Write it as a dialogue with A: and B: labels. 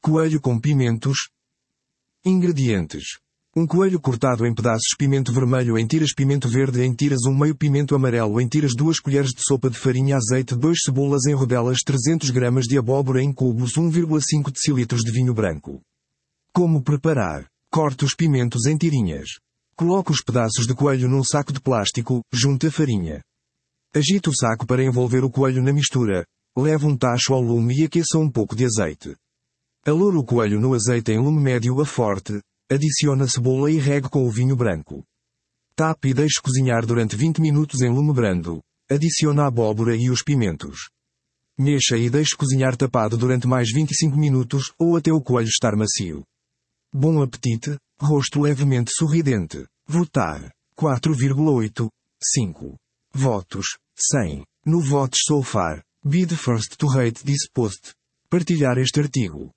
A: Coelho com pimentos. Ingredientes: um coelho cortado em pedaços, pimento vermelho em tiras, pimento verde em tiras, um meio pimento amarelo em tiras, 2 colheres de sopa de farinha, azeite, 2 cebolas em rodelas, 300 gramas de abóbora em cubos, 1,5 decilitros de vinho branco. Como preparar? Corte os pimentos em tirinhas. Coloque os pedaços de coelho num saco de plástico, junte a farinha. Agite o saco para envolver o coelho na mistura. Leve um tacho ao lume e aqueça um pouco de azeite. Aloure o coelho no azeite em lume médio a forte. Adicione a cebola e regue com o vinho branco. Tape e deixe cozinhar durante 20 minutos em lume brando. Adicione a abóbora e os pimentos. Mexa e deixe cozinhar tapado durante mais 25 minutos, ou até o coelho estar macio. Bom apetite, rosto levemente sorridente. Votar. 4,8. 5. Votos. 100. No Votes so far. Be the first to rate this post. Partilhar este artigo.